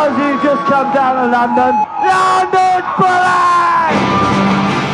those who've just come down to London, London Bullet!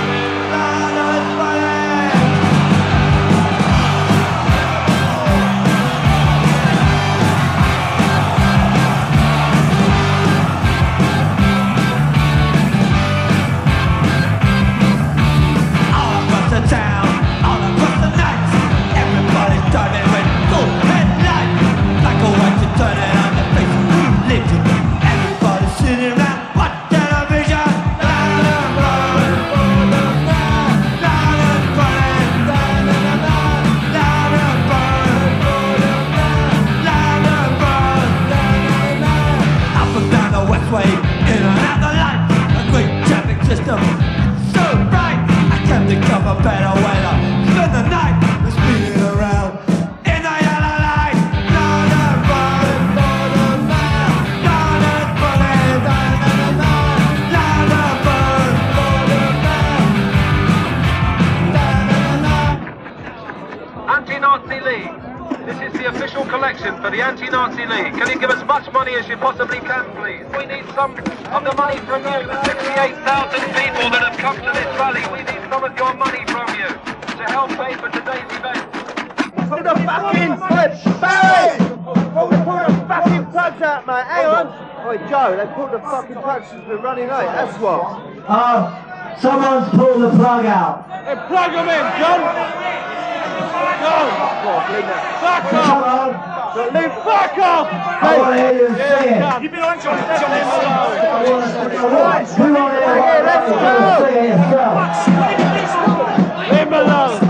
Anti-Nazi League. This is the official collection for the Anti-Nazi League. Can you give as much money as you possibly can, please? We need some of the money from you. The 68,000 people that have come to this rally. We need some of your money from you to help pay for today's event. Put the fucking Barry! Pull the fucking plugs out, mate. Hang on. Oi, Joe, they pulled the fucking plugs since we're running late. That's what. Someone's pulled the plug out. Hey, plug them in, John. Go! Fuck off! Leave, fuck off! I want to hear you say it. You've been on John Let's go! Let's go. Leave him alone!